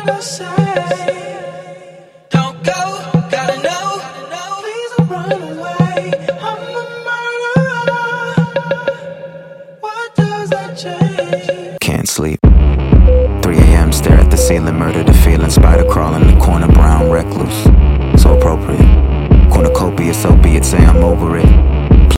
to say. Don't go, gotta know. Please don't run away. I'm a murderer. What does that change? Can't sleep. 3 a.m. stare at the ceiling, murder the feeling. Spider crawl in the corner, brown recluse. So appropriate. Cornucopia, so be it, say I'm over it.